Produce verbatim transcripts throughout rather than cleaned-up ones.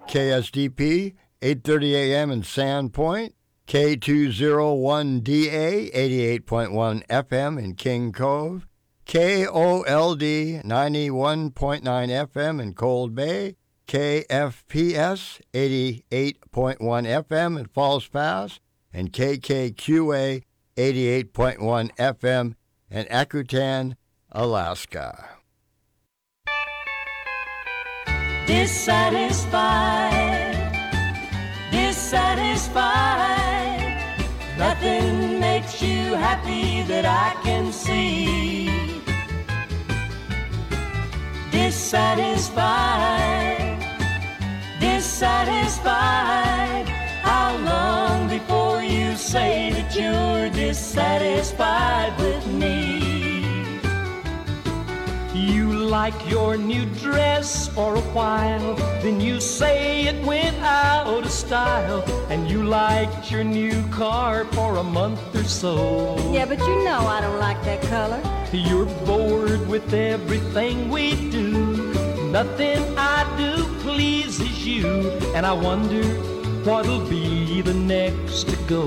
K S D P, eight thirty a.m. in Sandpoint, K two oh one D A, eighty-eight point one F M in King Cove, K O L D, ninety-one point nine F M in Cold Bay, K F P S, eighty-eight point one F M in Falls Pass, and K K Q A, eighty-eight point one F M in Akutan, Alaska. Dissatisfied, dissatisfied, nothing makes you happy that I can see. Dissatisfied, dissatisfied, how long before you say that you're dissatisfied with me? You like your new dress for a while, then you say it went out of style. And you liked your new car for a month or so. Yeah, but you know I don't like that color. You're bored with everything we do. Nothing I do pleases you. And I wonder what'll be the next to go.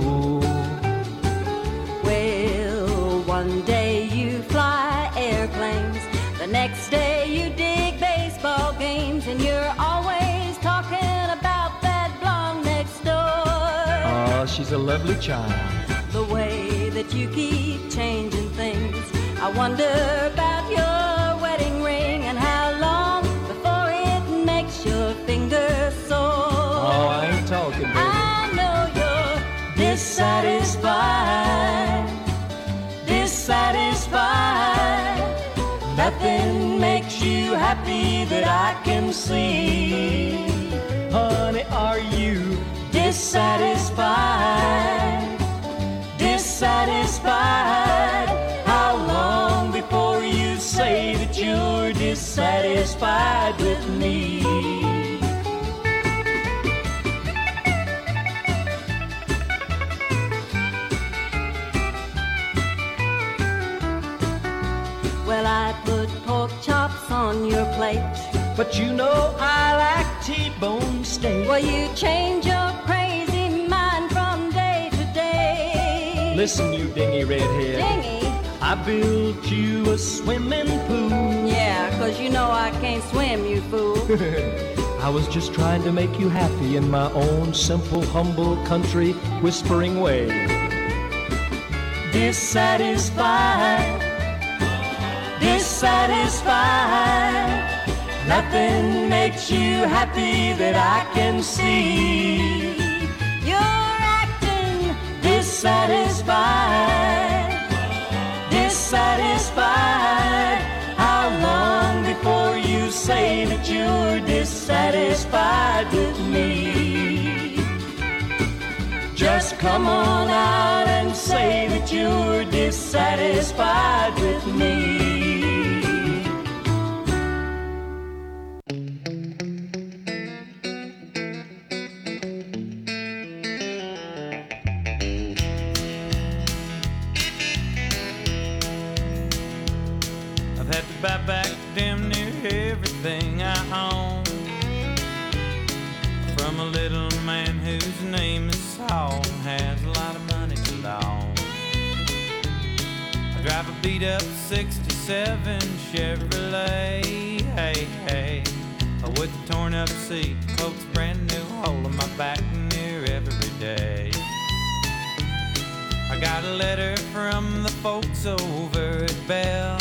Well, one day you fly airplanes, the next day you dig baseball games, and you're always talking about that blonde next door. Oh, she's a lovely child. The way that you keep changing things, I wonder about your wedding ring and how long before it makes your fingers sore. Oh, I ain't talking, baby. I know you're dissatisfied, dissatisfied, nothing makes you happy that I can see. Honey, are you dissatisfied, dissatisfied? How long before you say that you're dissatisfied with me? Well, I put pork chops on your plate, but you know I like T-bone steak. Well, you change your crazy mind from day to day. Listen, you dingy redhead. Dingy? I built you a swimming pool. Yeah, 'cause you know I can't swim, you fool. I was just trying to make you happy in my own simple, humble, country whispering way. Dissatisfied, dissatisfied, nothing makes you happy that I can see. You're acting dissatisfied, dissatisfied. How long before you say that you're dissatisfied with me? Just come on out and say that you're dissatisfied with me. Buy back damn near everything I own from a little man whose name is Saul and has a lot of money to loan. I drive a beat up sixty-seven Chevrolet, hey, hey, with a torn up seat, folks, brand new hole in my back near every day. I got a letter from the folks over at Bell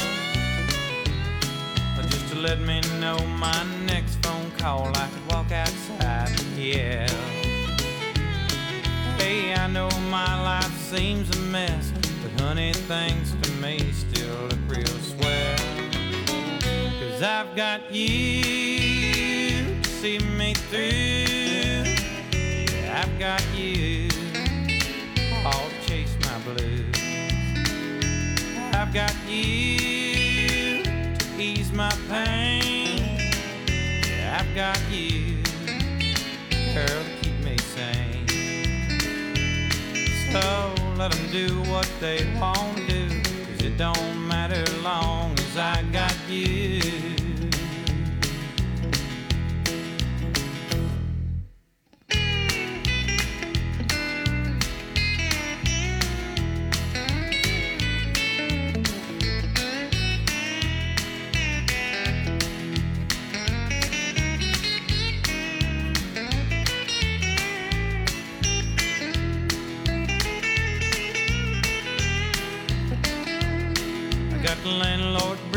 to let me know my next phone call I could walk outside and yell. Hey, I know my life seems a mess, but honey, thanks to me, still look real swell. 'Cause I've got you to see me through. Yeah, I've got you, all to chase my blues. I've got you ease my pain. Yeah, I've got you, girl, to keep me sane. So let them do what they want to do, 'cause it don't matter long as I got you.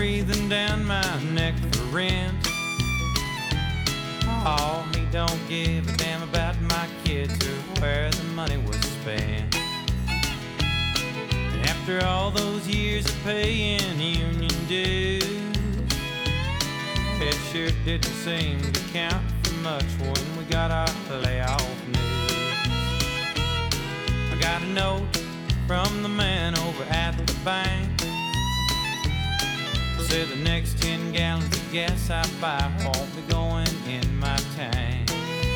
breathing down my neck for rent. Oh, he don't give a damn about my kids or where the money was spent. And after all those years of paying union dues, it sure didn't seem to count for much when we got our layoff news. I got a note from the man over at the bank. Said the next ten gallons of gas I buy won't be going in my tank.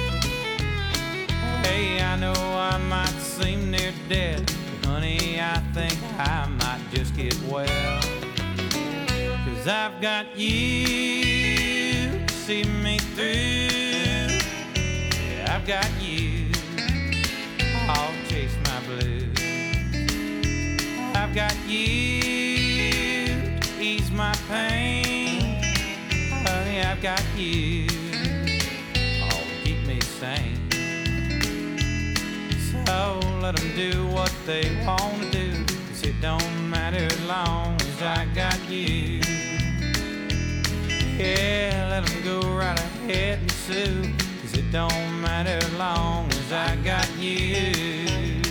Hey, I know I might seem near dead, but honey, I think I might just get well. Cause I've got you to see me through. Yeah, I've got you, I'll chase my blues. I've got you to ease my pain. Honey, I've got you, oh, keep me sane. So let them do what they want to do, cause it don't matter as long as I got you. Yeah, let them go right ahead and sue, cause it don't matter as long as I got you.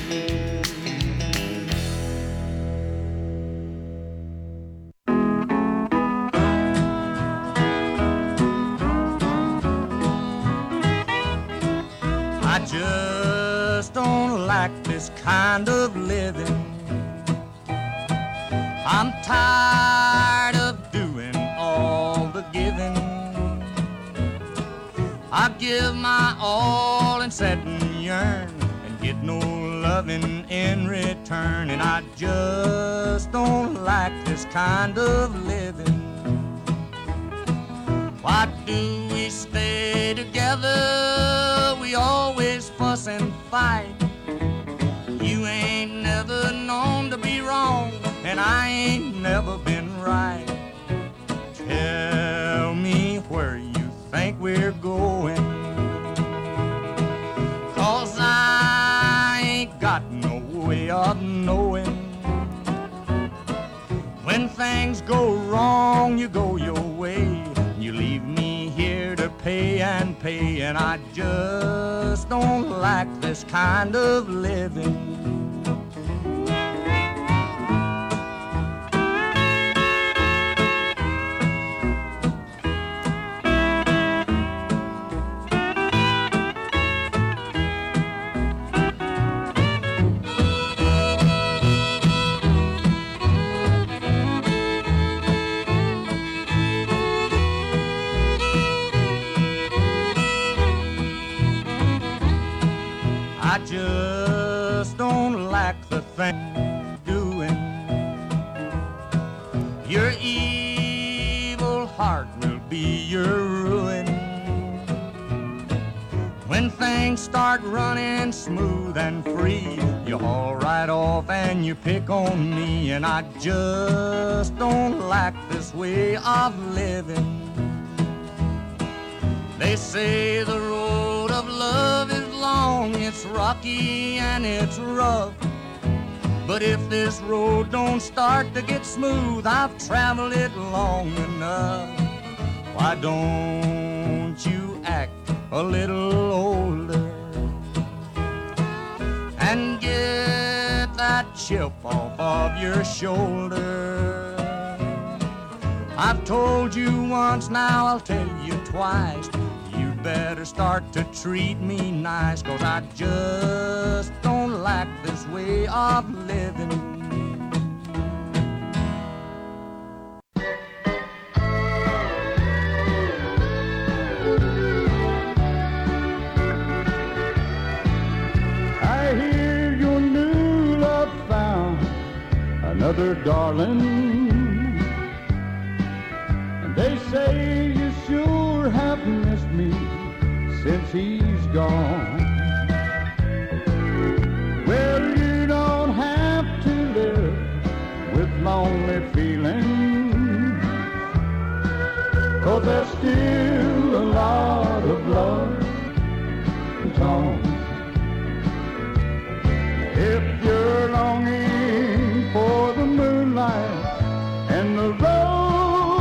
I just don't like this kind of living. I'm tired of doing all the giving. I give my all and sit and yearn and get no loving in return. And I just don't like this kind of living. Why do we stay together? We always fuss and fight. You ain't never known to be wrong, and I ain't never been right. Tell me where you think we're going, cause I ain't got no way of knowing. When things go wrong, you go your way. You leave me here to pay and pay, and I just don't like this kind of living. I just don't like the thing you're doing. Your evil heart will be your ruin. When things start running smooth and free, you haul right off and you pick on me. And I just don't like this way of living. They say the road of love is long, it's rocky and it's rough. But if this road don't start to get smooth, I've traveled it long enough. Why don't you act a little older and get that chip off of your shoulder? I've told you once, now I'll tell you twice. You better start to treat me nice, cause I just don't like this way of living. I hear your new love found another darling. They say you sure have missed me since he's gone. Well, you don't have to live with lonely feelings, cause there's still a lot of love to tone. If you're longing for the moonlight and the road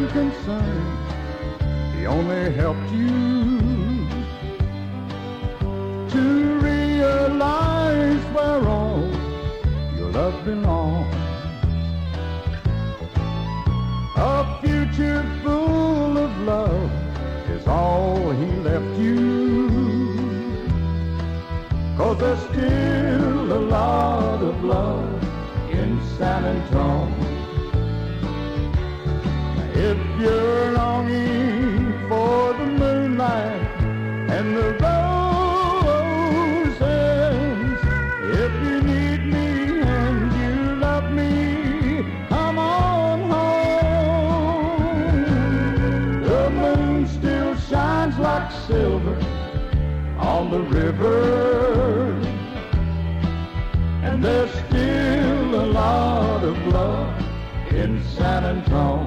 and concern. He only helped you to realize where all your love belongs. A future full of love is all he left you. 'Cause there's still a lot of love in San Antonio. If you're longing for the moonlight and the roses, if you need me and you love me, come on home. The moon still shines like silver on the river, and there's still a lot of love in San Antonio.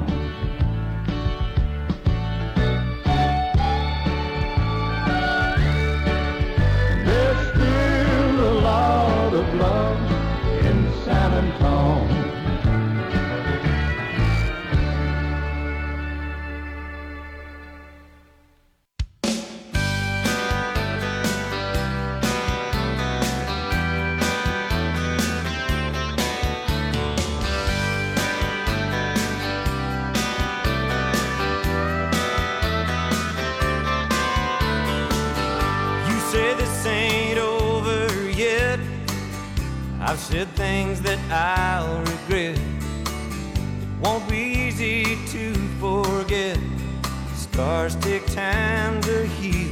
There's still a lot of love in San Antonio. I've said things that I'll regret. It won't be easy to forget. Scars take time to heal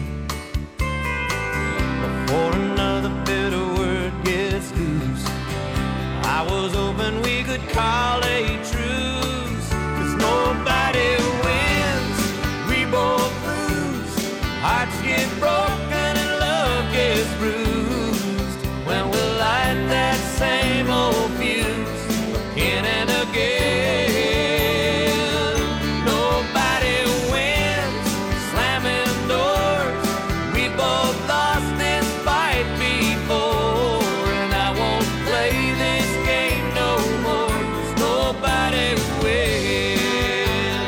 before another bitter word gets loose. I was hoping we could call a truce, 'cause nobody wins, we both lose. Hearts get broken and love gets bruised when we light that same old fuse again and again. Nobody wins, slamming doors. We both lost this fight before, and I won't play this game no more, 'cause nobody wins.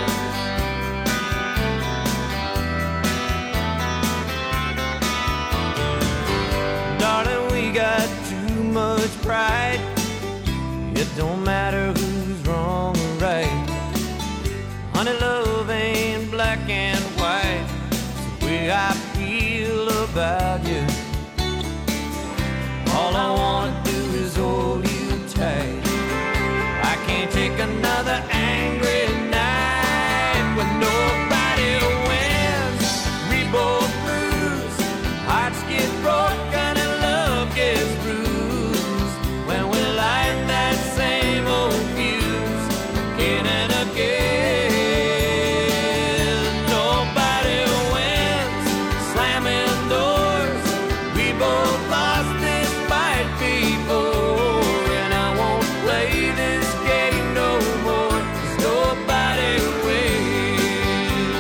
Darling, we got too much pride. It don't matter who's wrong or right. Honey, love ain't black and white. It's the way I feel about you. All I wanna do is hold you tight. I can't take another angry night when nobody wins, we both lose. Hearts get broken and love gets bruised when we light that same old fuse again and again. Nobody wins, slamming doors. We both lost this fight before, and I won't play this game no more, 'cause nobody wins.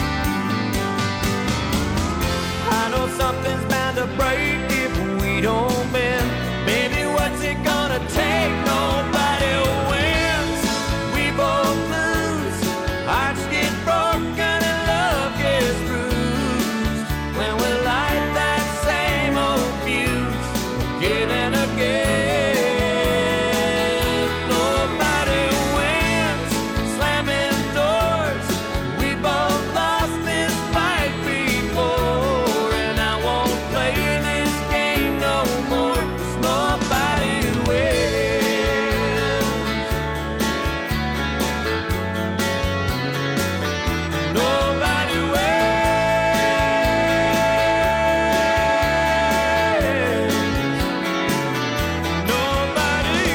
I know something's bound to break if we don't bend. Baby, what's it gonna take? Nobody wins, we both lose. Hearts get broken and love gets bruised when we light that same old fuse again and again. Nobody wins, slamming doors. We both lost this fight before, and I won't play this game no more, 'cause nobody wins. Nobody wins. Nobody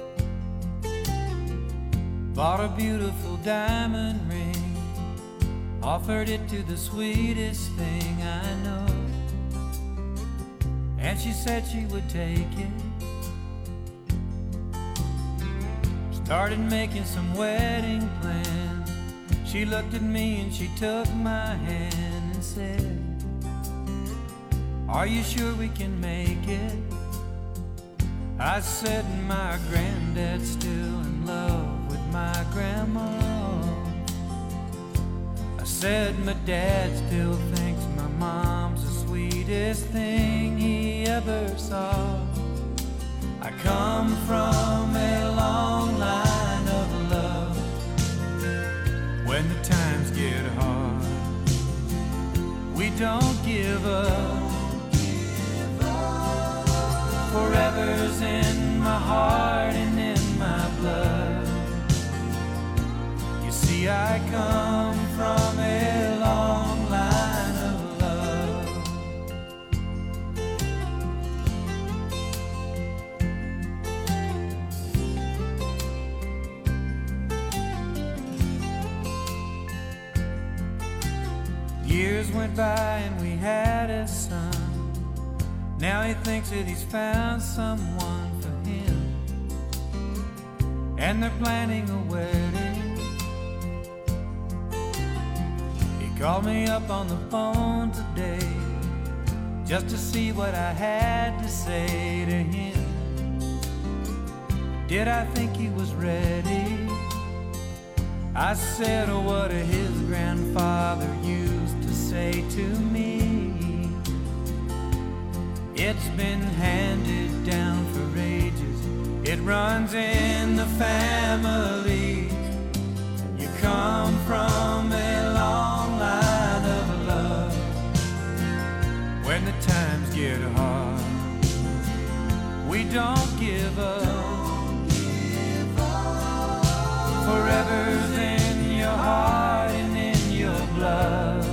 bought a beautiful diamond ring offered it to the sweetest thing I know, and she said she would take it. Started making some wedding plans. She looked at me and she took my hand and said, "Are you sure we can make it?" I said, "My granddad's still in love with my grandma." I said, "My dad still thinks my mom's the sweetest thing he ever saw." I come from a long line of love. When the times get hard, we don't give up. Forever's in my heart and in my blood. You see, I come from a long line of love. Years went by and we had a son. Now he thinks that he's found someone for him, and they're planning a wedding. He called me up on the phone today just to see what I had to say to him. Did I think he was ready? I said, "Oh, what his grandfather used to say to me. It's been handed down for ages. It runs in the family. You come from a long line of love. When the times get hard, we don't give up. Forever's in your heart and in your blood.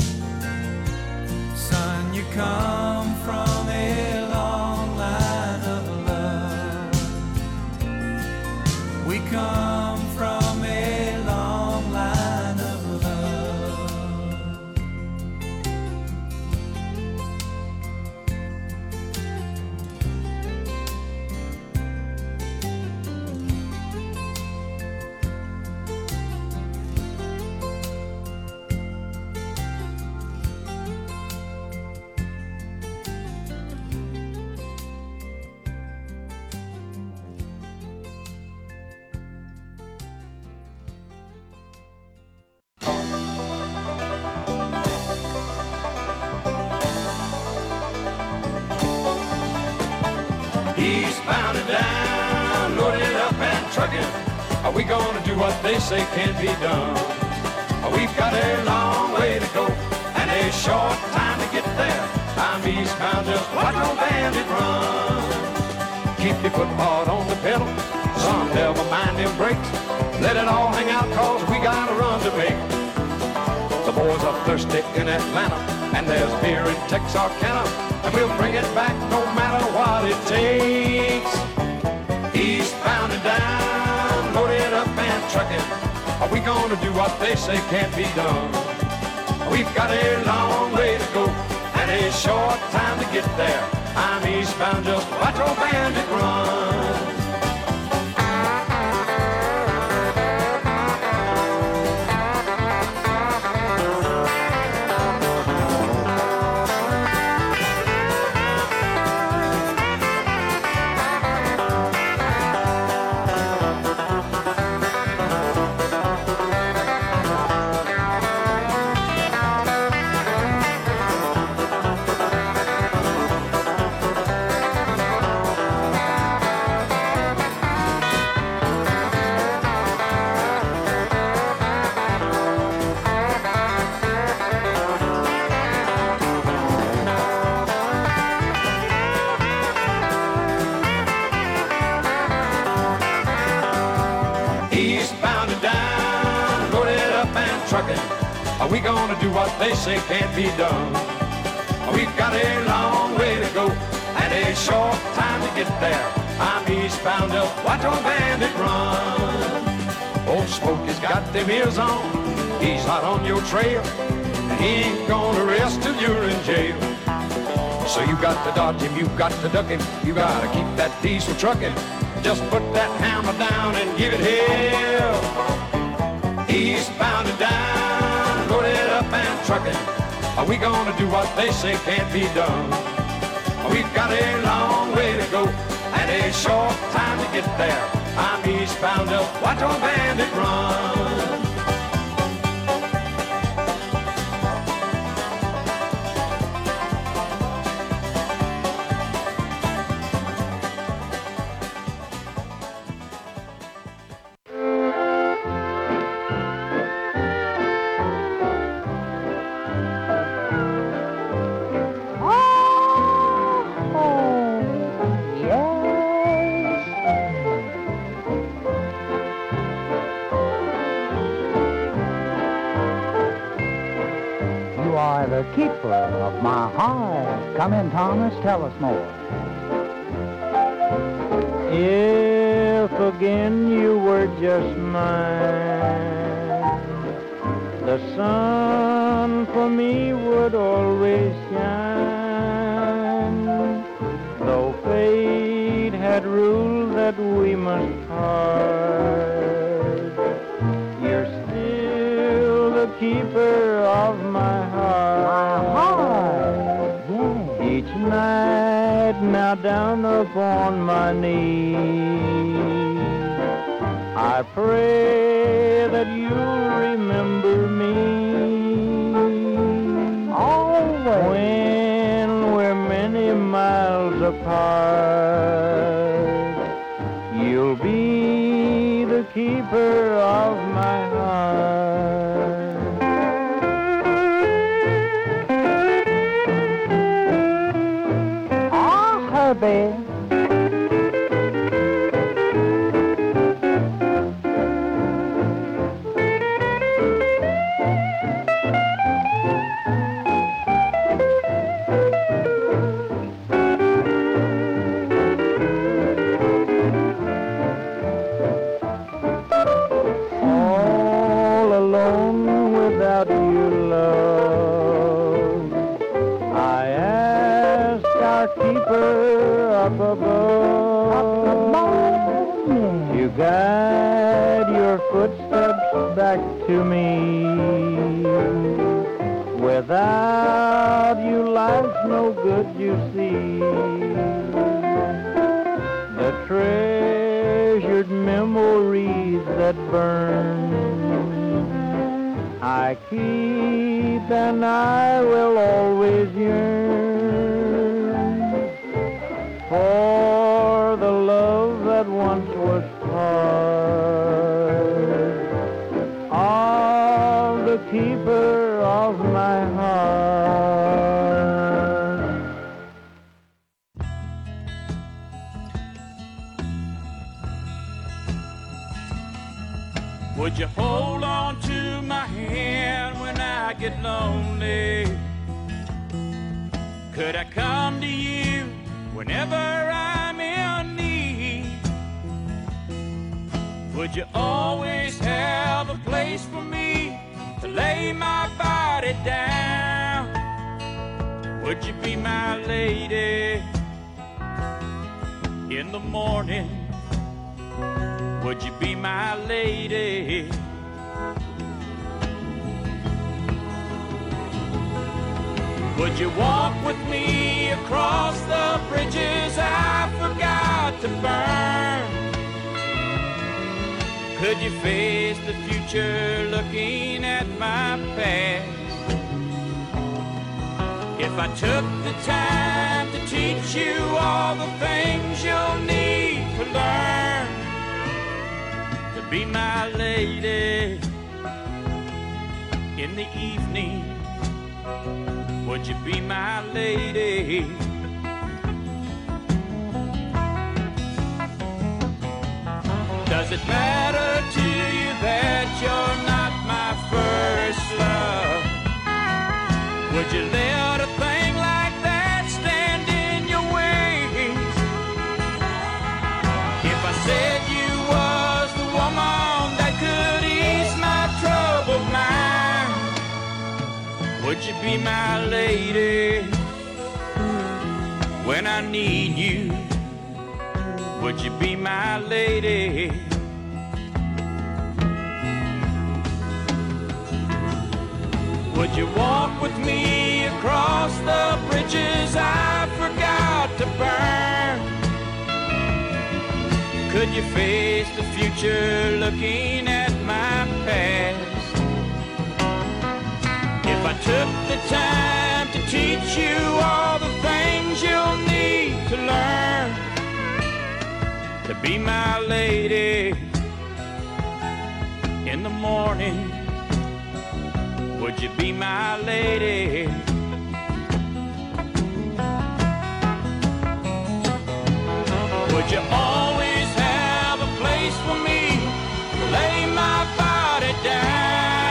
Son, you come from a long line of love. We come from a long line of love. Eastbound and down, loaded up and trucking. Are we gonna do what they say can't be done? We've got a long way to go and a short time to get there. I'm eastbound, just watch old bandit run. Keep your foot hard on the pedal, son, never mind them brakes. Let it all hang out, cause we got a run to make. The boys are thirsty in Atlanta, and there's beer in Texarkana, and we'll bring it back no matter what it takes. Eastbound and down, loaded up and trucking. Are we gonna do what they say can't be done? We've got a long way to go and a short time to get there. I'm eastbound, just watch old bandit run. Are we gonna do what they say can't be done? We've got a long way to go and a short time to get there. I'm eastbound, just watch old bandit run. Old Smokey's got them ears on. He's hot on your trail, and he ain't gonna rest till you're in jail. So you got to dodge him, you got to duck him, you gotta keep that diesel trucking. Just put that hammer down and give it hell. He's bound and down, loaded up and trucking. Are we gonna do what they say can't be done? We've got a long way to go and a short time to get there. I'm eastbound up, watch our bandit run. The keeper of my heart. Come in, Thomas, tell us more. If again you were just mine, the sun for me would always shine. Though fate had ruled that we must part, you're still the keeper of my heart. Each night now down upon my knees, I pray that you'll remember me. Always. When we're many miles apart, you'll be the keeper of my heart. Herbie. All alone without you, love, I ask our keeper up above to guide your footsteps back to me. Without you, life's no good, you see. The treasured memories that burn, I keep and I will always yearn for the love that once was part of the keeper of my heart. Would you hold on to my hand when I get lonely? Could I come to you whenever I'm in need? Would you always have a place for me to lay my body down? Would you be my lady in the morning? Would you be my lady? Would you walk with me across the bridges I forgot to burn? Could you face the future looking at my past? If I took the time to teach you all the things you'll need to learn, to be my lady in the evening, would you be my lady? Does it matter to you that you're not my first love? Would you let a thing like that stand in your way? If I said you was the woman that could ease my troubled mind, Would you be my lady when I need you? Would you be my lady? Would you walk with me across the bridges I forgot to burn? Could you face the future looking at my past? If I took the time to teach you all the things you'll need to learn to be my lady in the morning, would you be my lady? Would you always have a place for me to lay my body down?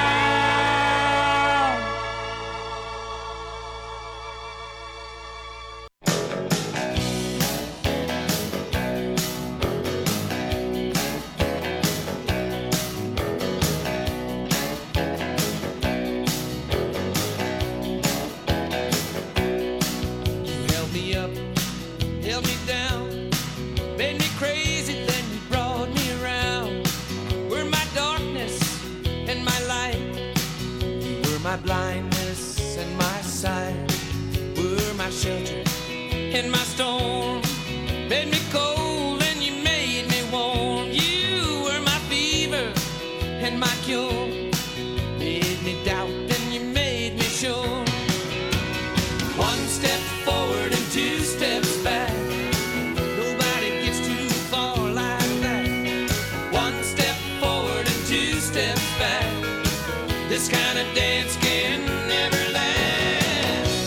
My blindness and my sight were my shelter in my storm. Made me cold and you made me warm. You were my fever and my cure. Made me doubt and you made me sure. One step forward and two steps back. Nobody gets too far like that. One step forward and two steps back. This kind of dance can never last.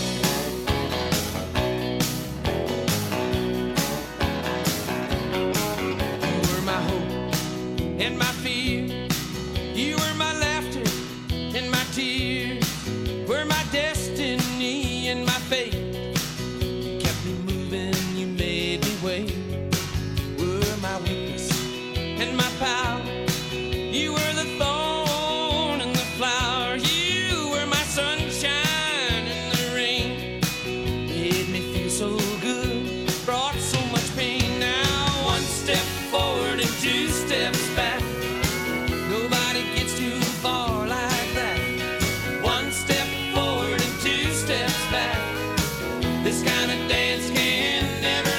You were my hope and my fear. You were my laughter and my tears. Were my destiny and my fate. You kept me moving, you made me wait. Were my weakness and my power. You were the thorn and the flower. You were my sunshine in the rain. Made me feel so good, brought so much pain. Now one step forward and two steps back. Nobody gets too far like that. One step forward and two steps back. This kind of dance can never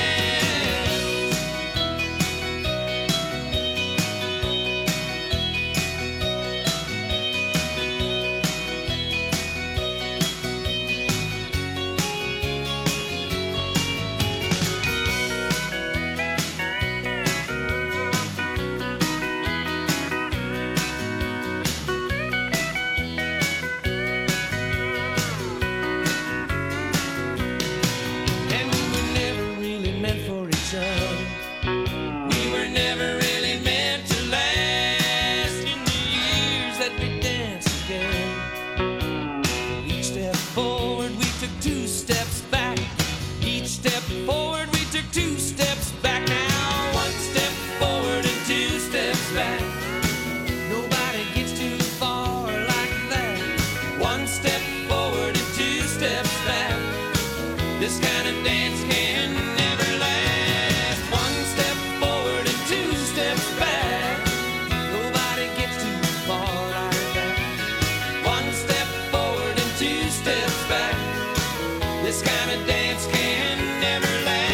This kind of dance can never last. One step forward and two steps back. Nobody gets too far like that. One step forward and two steps back. This kind of dance can never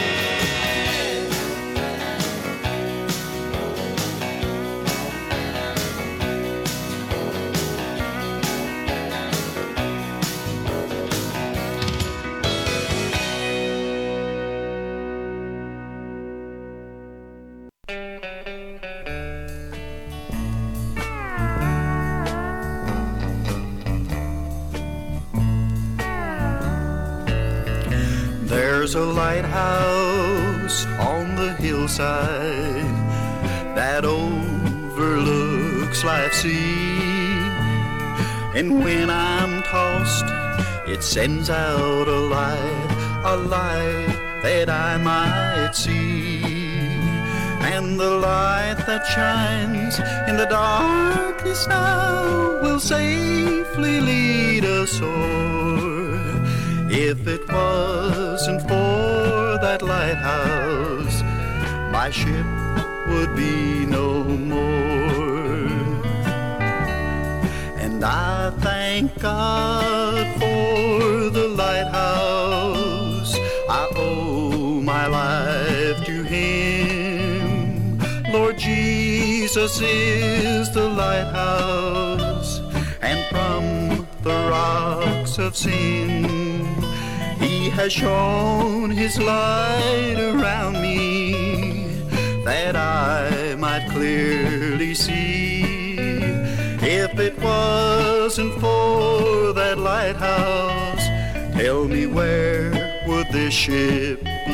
There's a lighthouse on the hillside that overlooks life's sea, and when I'm tossed, it sends out a light, a light that I might see. and the light that shines in the darkness now will safely lead us o'er. If it wasn't for that lighthouse, my ship would be no more. And I thank God for the lighthouse. I owe my life to Him. Lord Jesus is the lighthouse, and from the rocks of sin He has shone His light around me, that I might clearly see. If it wasn't for that lighthouse, tell me, where would this ship be?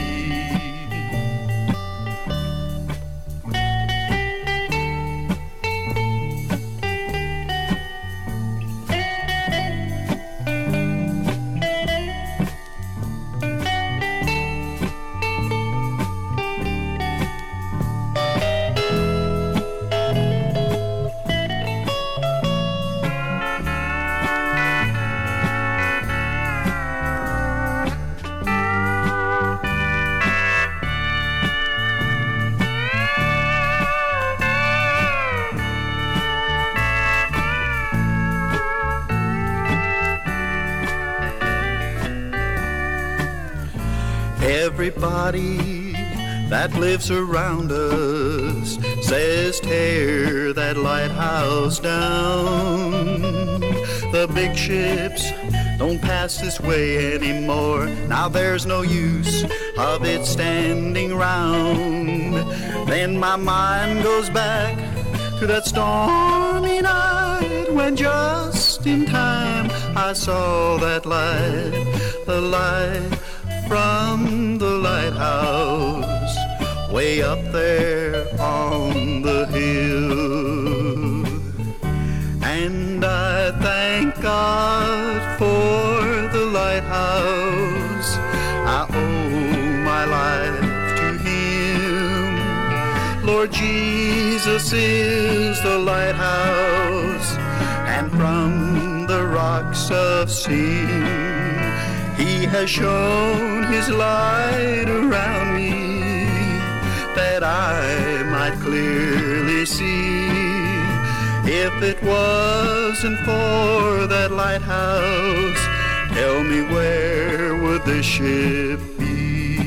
Everybody that lives around us says tear that lighthouse down. The big ships don't pass this way anymore. Now there's no use of it standing round. Then my mind goes back to that stormy night when just in time I saw that light, the light from the lighthouse way up there on the hill. And I thank God for the lighthouse. I owe my life to Him. Lord Jesus is the lighthouse, and from the rocks of sin He has shone His light around me, that I might clearly see. If it wasn't for that lighthouse, tell me, where would this ship be?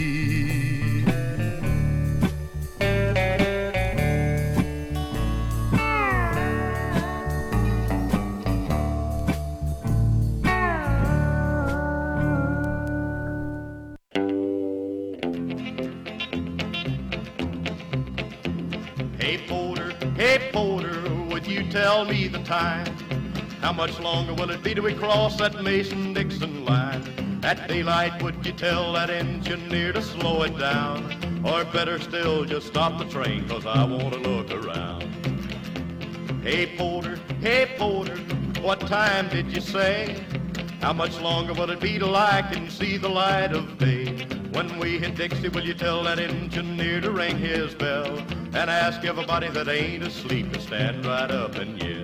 Tell me the time. How much longer will it be till we cross that Mason-Dixon line? At daylight, would you tell that engineer to slow it down? Or better still, just stop the train, 'cause I want to look around. Hey, porter, hey, porter, what time did you say? How much longer will it be till I can see the light of day? When we hit Dixie, will you tell that engineer to ring his bell and ask everybody that ain't asleep to stand right up and yell?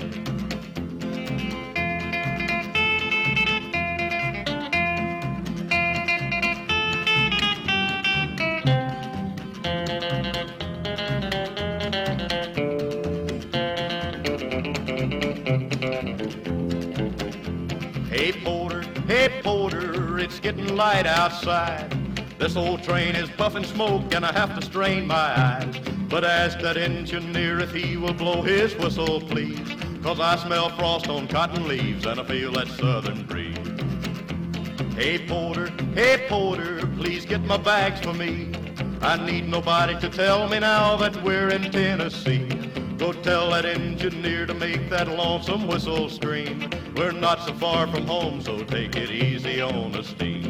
Hey, porter, hey, porter, it's getting light outside. This old train is puffing smoke and I have to strain my eyes. But ask that engineer if he will blow his whistle, please, 'cause I smell frost on cotton leaves and I feel that southern breeze. Hey, porter, hey, porter, please get my bags for me. I need nobody to tell me now that we're in Tennessee. Go tell that engineer to make that lonesome whistle scream. We're not so far from home, so take it easy on the steam.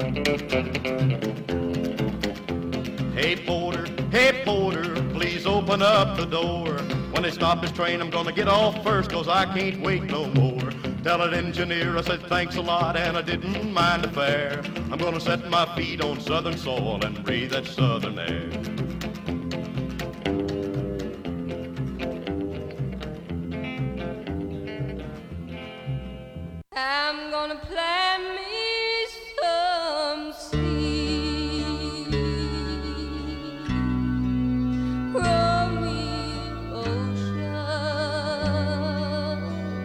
Hey, porter, hey, porter, please open open up the door. When they stop this train, I'm gonna get off first, cause I can't wait no more. Tell an engineer I said thanks a lot and I didn't mind the fare. I'm gonna set my feet on southern soil and breathe that southern air. I'm gonna plant me some seeds, grow me ocean,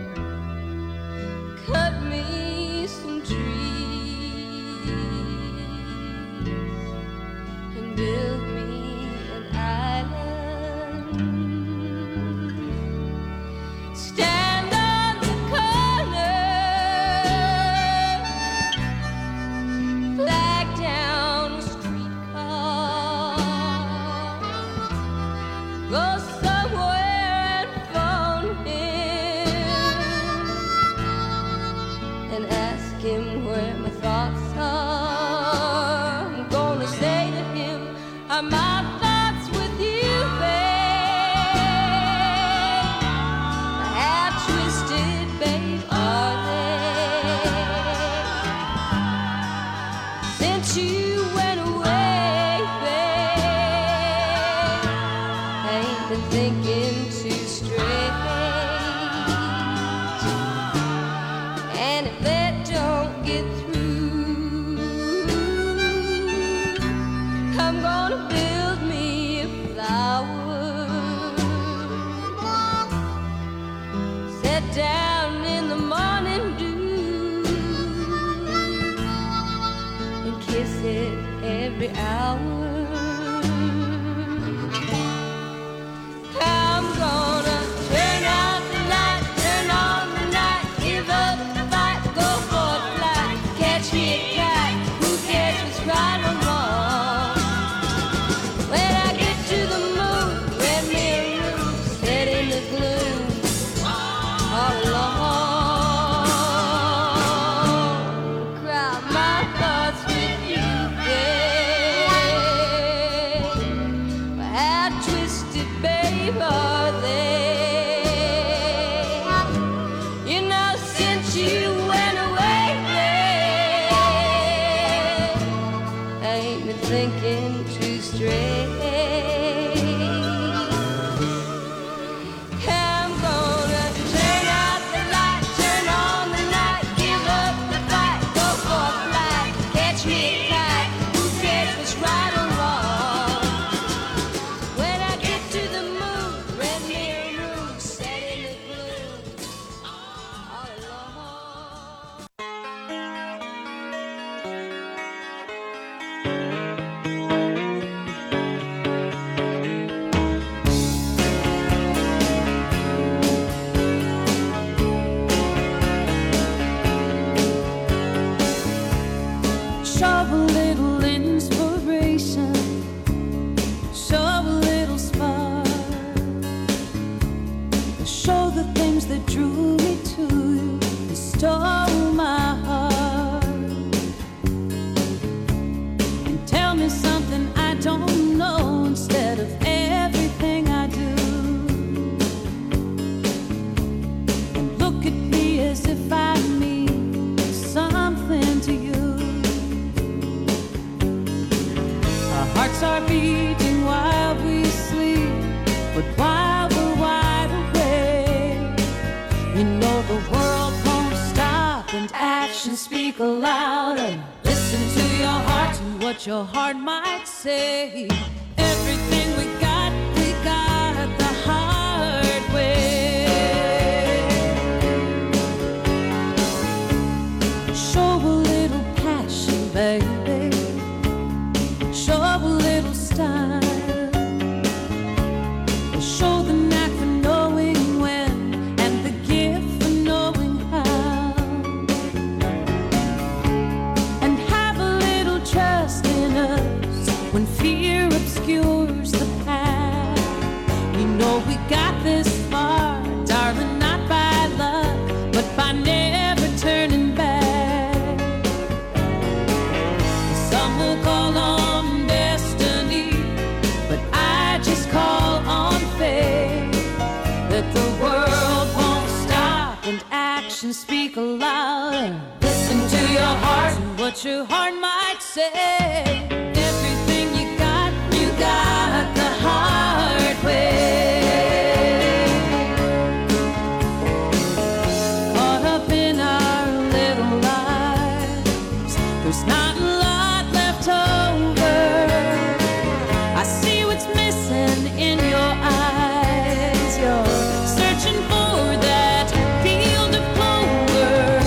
cut me some trees, and build me an island. Stand on the corner, flag down a streetcar, go somewhere and phone him and ask him where my thoughts are. I'm gonna say to him, are my thoughts with you, babe? How twisted, babe, are they? Since you went away, babe, I ain't been thinking too straight. And if that don't get through, I'm gonna build me a flower, set down in the morning dew, and kiss it every hour. I'm gonna turn out the light, turn on the night, give up the fight, go for a flight, catch me a kite, who cares what's right or wrong? When I get to the moon, rent me a room, set in the gloom, all alone, cry my thoughts with you, babe. How twisted, babe, are they? You know, since you went away, babe, I ain't been thinking too straight. I'm gonna turn out the light, turn on the night, give up the fight, go for a flight, catch me a kite, who cares what's right or wrong? When I get to the moon, rent me a room, set in the gloom, all alone. Show a little inspiration, show a little spark, show the things that drew me to you, and stole my heart, and tell me something I don't know instead of everything I do, and look at me as if I mean something to you. Our hearts are beating while we sleep, but while we're wide awake, you know the world won't stop and actions speak louder. Listen to your heart and what your heart might say. Everything we got, we got the hard way. Show a little passion, baby. Show a little style. Show the knack for knowing when and the gift for knowing how. And have a little trust in us when fear obscures the path. We know we got this far, darling, not by luck, but by never turning back. and listen to your heart and what your heart might say. Everything you got, you got the hard way. Caught up in our little lives, there's not a lot left over. I see what's missing in your eyes. You're searching for that field of clover.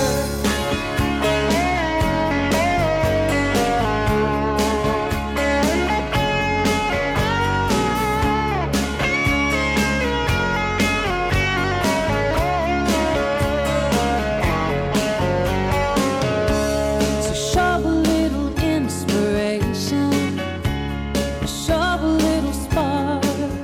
So shove a little inspiration, shove a little spark,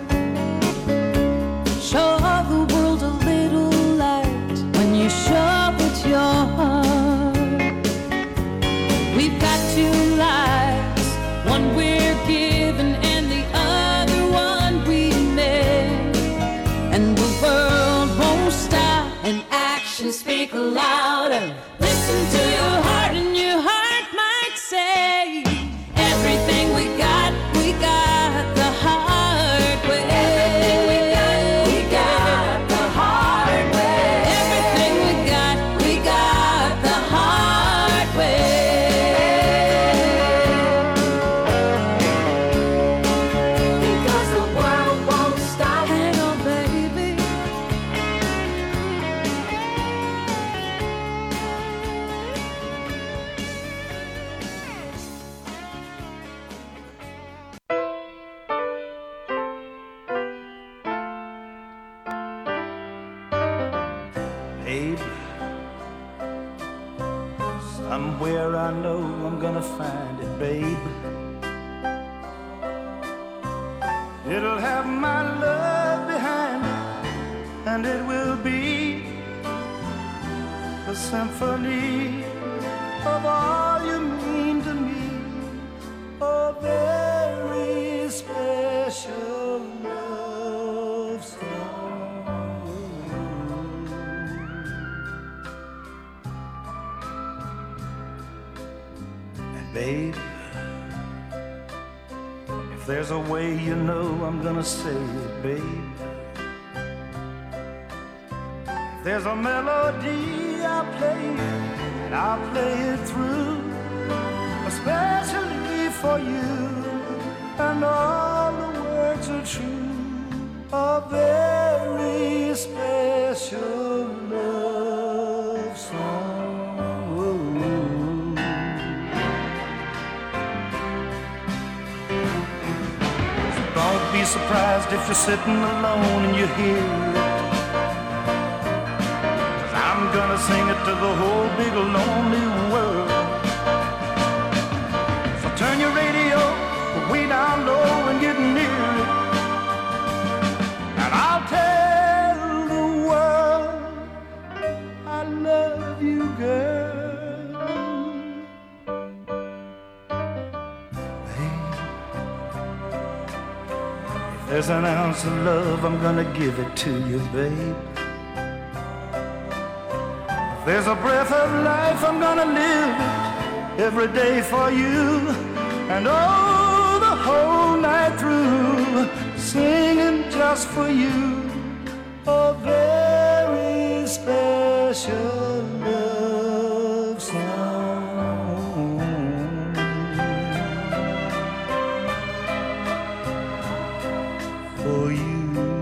show the world a little light when you shove with your heart. We've got two lives, one we're given and the other one we make. And the world won't stop and actions speak louder. Listen to your heart and your heart might say, everything we got, we got the hard way. Everything we got, we got the hard way. Everything we got, we got the hard way. Because the world won't stop. Hang on, baby. Babe, somewhere I know I'm gonna find it, babe. It'll have my love behind it, and it will be a symphony of all you mean to me, a very special love song. And babe, if there's a way, you know I'm gonna say it, babe. If there's a melody, I'll play it, and I'll play it through, especially for you, and all the words are true, a very special love song. Don't be surprised if you're sitting alone and you hear it, 'cause I'm gonna sing it to the whole big lonely world. So turn your radio way down low and get near it, and I'll tell the world I love you, girl. There's an ounce of love, I'm gonna give it to you, babe. If there's a breath of life, I'm gonna live it every day for you, and oh, the whole night through, singing just for you, a very special love song. For you.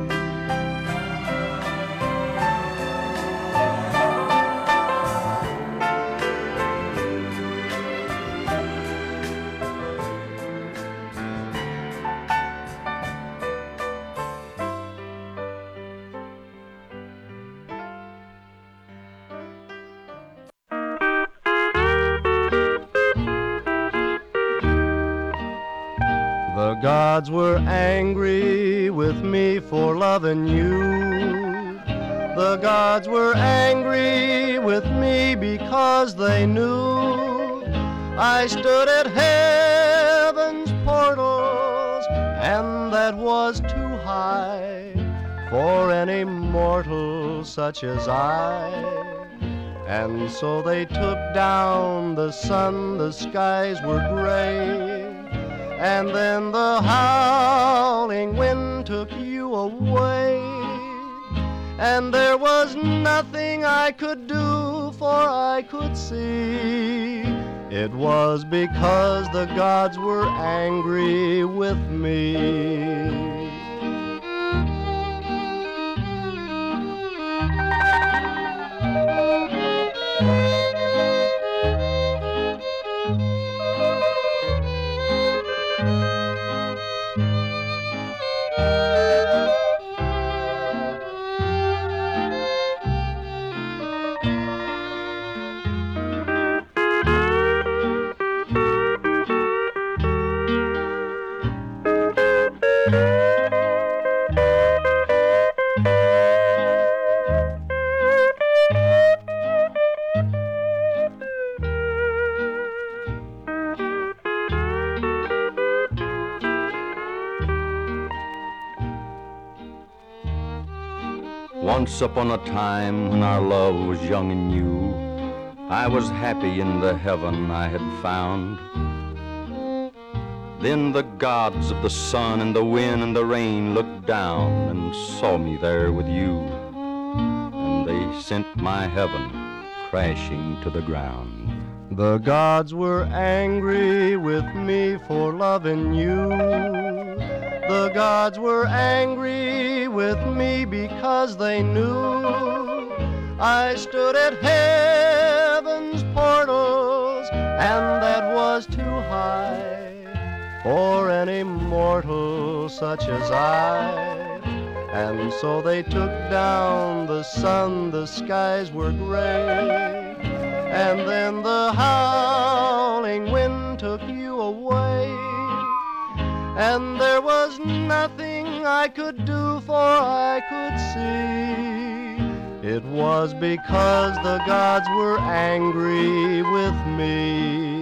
The gods were angry with me for loving you. The gods were angry with me because they knew I stood at heaven's portals, and that was too high for any mortal such as I. And so they took down the sun, the skies were gray, and then the howling wind took you away. And there was nothing I could do, for I could see it was because the gods were angry with me. Once upon a time when our love was young and new, I was happy in the heaven I had found. Then the gods of the sun and the wind and the rain looked down and saw me there with you, and they sent my heaven crashing to the ground. The gods were angry with me for loving you. The gods were angry with me because they knew I stood at heaven's portals, and that was too high for any mortal such as I. And so they took down the sun, the skies were gray, and then the howling wind took you away. And there was nothing I could do, for I could see it was because the gods were angry with me.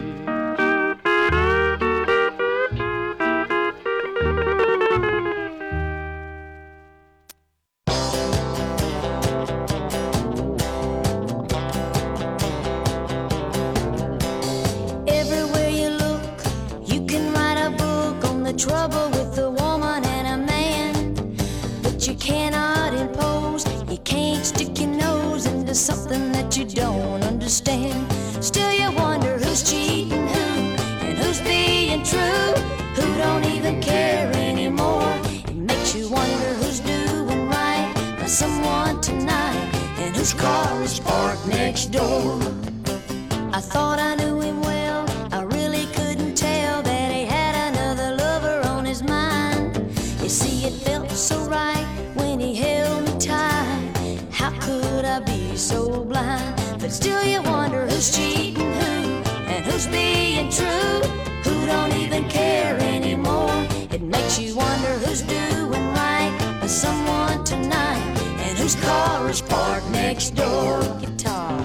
Trouble with a woman and a man, but you cannot impose. You can't stick your nose into something that you don't understand. Still you wonder who's cheating who and who's being true, who don't even care anymore. It makes you wonder who's doing right by someone tonight and whose car is parked next door. I thought I knew him well, I really couldn't tell that he had another lover on his mind. You see, it felt so right when he held me tight. How could I be so blind? But still you wonder who's cheating who and who's being true, who don't even care anymore. It makes you wonder who's doing right by someone tonight and whose car is parked next door. Guitar.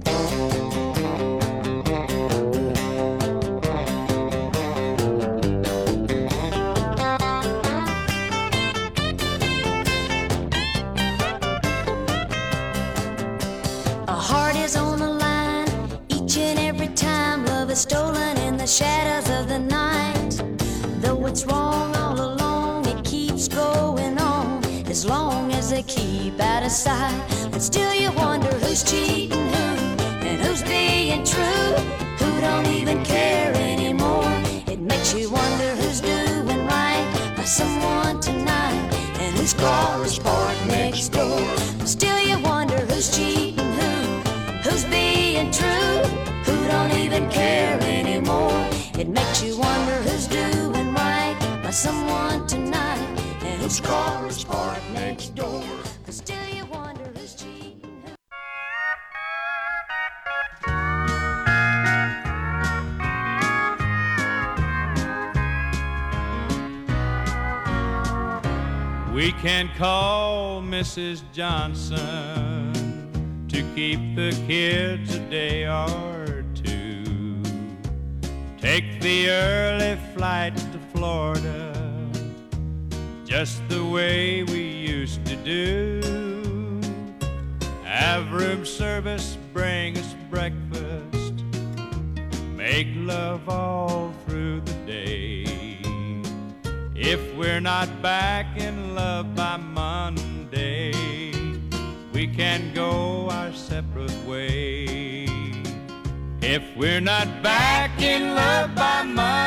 Stolen in the shadows of the night. Though it's wrong all along, it keeps going on as long as they keep out of sight. But still you wonder who's cheating who and who's being true, who don't even care anymore. It makes you wonder who's doing right by someone tonight and whose car is parked next door. But still you wonder who's cheating who, who's being true, who don't even care anymore. It makes you wonder who's doing right by someone tonight and whose car is parked next door. But still you wonder who's cheating who. We can call Missus Johnson to keep the kids a day or two. Take the early flight to Florida, just the way we used to do. Have room service bring us breakfast, make love all through the day. If we're not back in love by Monday, we can go our separate ways. If we're not back in love by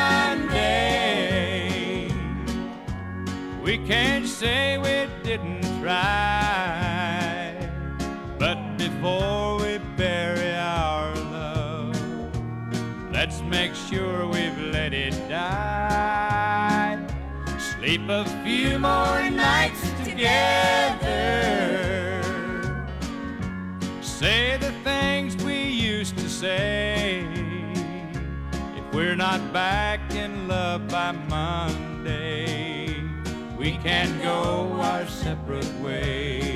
Monday, we can't say we didn't try. But before we bury our love, let's make sure we've let it die. Sleep a few more nights together, say the things we used to say. If we're not back in love by Monday, we can go our separate ways.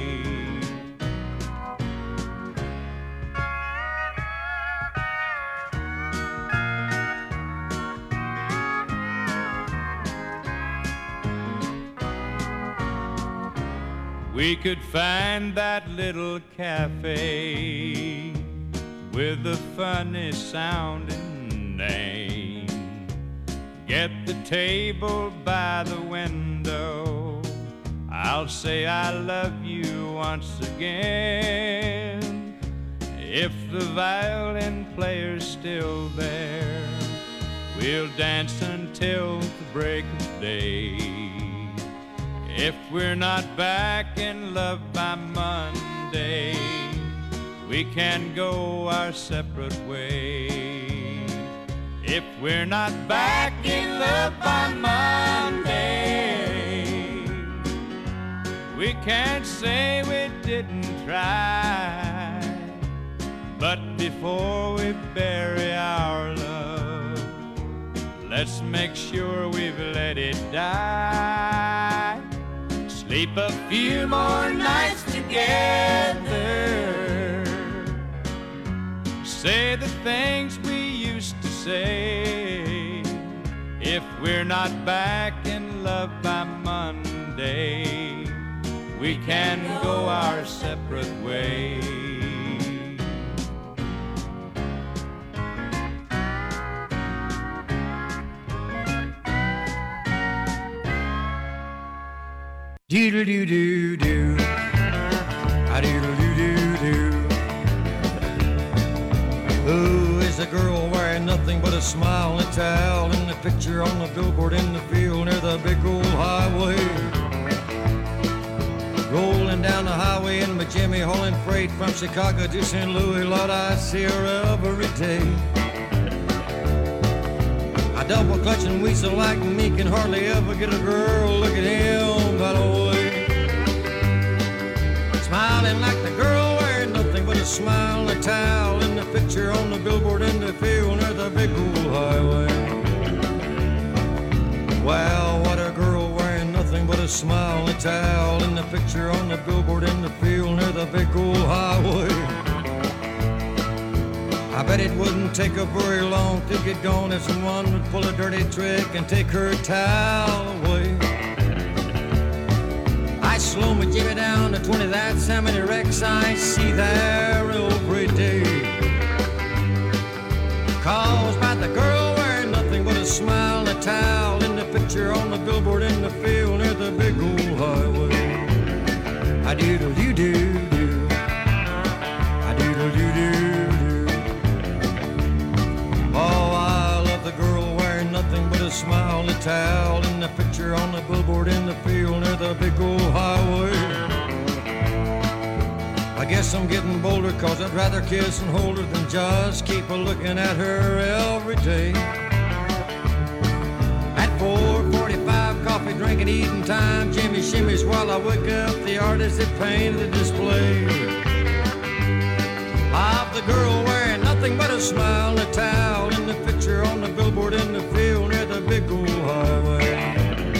We could find that little cafe with the funny sounding name, get the table by the window, I'll say I love you once again. If the violin player's still there, we'll dance until the break of day. If we're not back in love by Monday, we can go our separate ways. If we're not back in love by Monday, we can't say we didn't try. But before we bury our love, let's make sure we've let it die. Sleep a few more nights together, say the things we used to say. If we're not back in love by Monday, we can go our separate ways. Doodle-doo-doo-doo, a-doodle-doo-doo-doo. Who is a girl wearing nothing but a smile and a towel in the picture on the billboard in the field near the big old highway? Rolling down the highway in my Jimmy hauling freight from Chicago to Saint Louis, Lord, I see her every day. A double clutching weasel like me can hardly ever get a girl. Look at him, by the way. Smiling like the girl wearing nothing but a smile and a towel in the picture on the billboard in the field near the big old highway. Wow, what a girl wearing nothing but a smile and a towel in the picture on the billboard in the field near the big old highway. I bet it wouldn't take her very long to get gone if someone would pull a dirty trick and take her towel away. I slow my Jimmy down to twenty, that's how many wrecks I see there every day. Caused by the girl wearing nothing but a smile and a towel in the picture on the billboard in the field near the big old highway. I doodle-doo-doo-doo, I doodle-doo-doo. Oh, I love the girl wearing nothing but a smile and a towel in the picture on the billboard in the field near the big old highway. I guess I'm getting bolder, cause I'd rather kiss and hold her than just keep a looking at her every day. At four forty-five, coffee drinking, eating time, Jimmy shimmies while I wake up the artist that painted the display. Of the girl wearing nothing but a smile and a towel in the picture on the billboard in the field near the big old highway.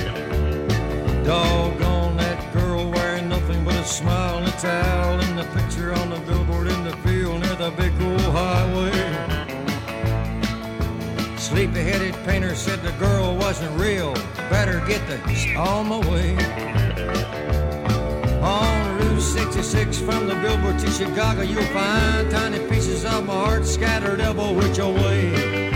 Doggone that girl wearing nothing but a smile and a towel in the picture on the billboard in the field near the big old highway. Sleepy-headed painter said the girl wasn't real, better get the on my way. On the roof two sixty-six from the Billboard to Chicago, you'll find tiny pieces of my heart scattered elbow which away.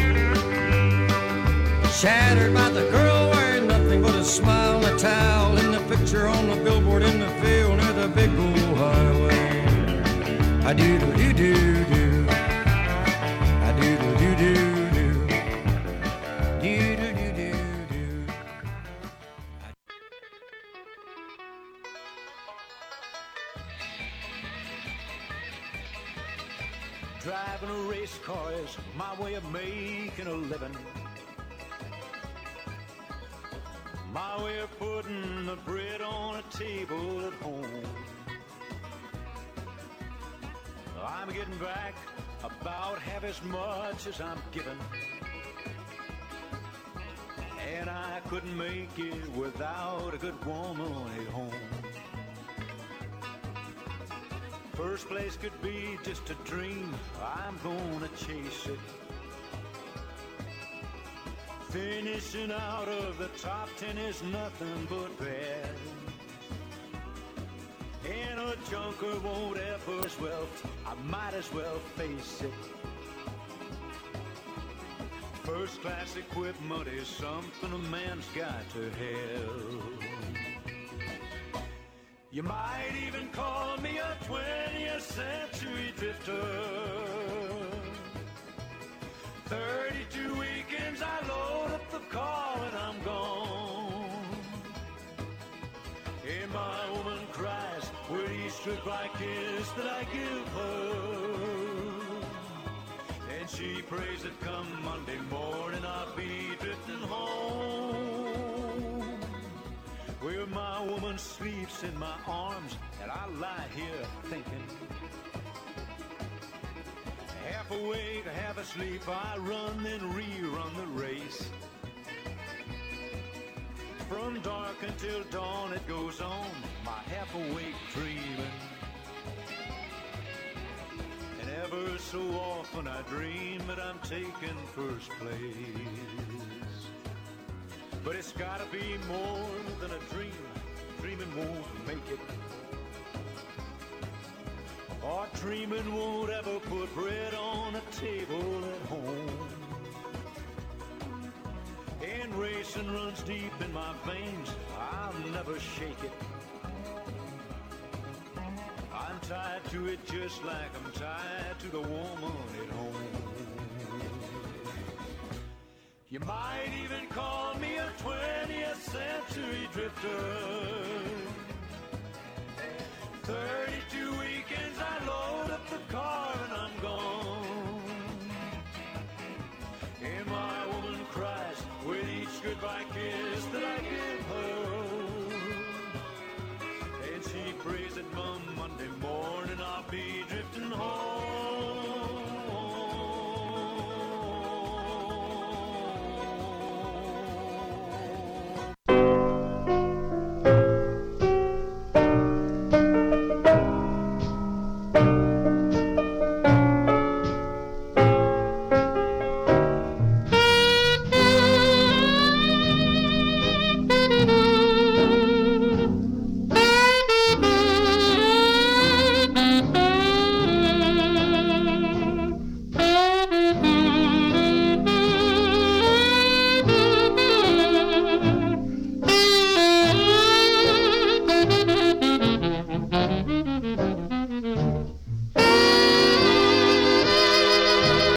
Shattered by the girl wearing nothing but a smile and a towel in the picture on the billboard in the field near the big old highway. I do do do do do. I do do do do do. Do do do do do. Driving a race car is my way of making a living. My way of putting the bread on a table at home. I'm getting back about half as much as I'm given. And I couldn't make it without a good woman at home. First place could be just a dream, I'm gonna chase it. Finishing out of the top ten is nothing but bad. And a junker won't ever as well, I might as well face it. First class equipment is something a man's got to have. You might even call me a twentieth century drifter. Thirty-two weekends I load up the car and I'm gone. And my woman cries with each strip like this that I give her. And she prays that come Monday morning I'll be drifting home. Where my woman sleeps in my arms and I lie here thinking. Half awake, half asleep, I run then rerun the race. From dark until dawn it goes on, my half awake dreaming. And ever so often I dream that I'm taking first place. But it's gotta be more than a dream, dreaming won't make it. Or dreaming won't ever put bread on a table at home. And racing runs deep in my veins, I'll never shake it. I'm tied to it just like I'm tied to the woman at home. You might even call me a twentieth century drifter. thirty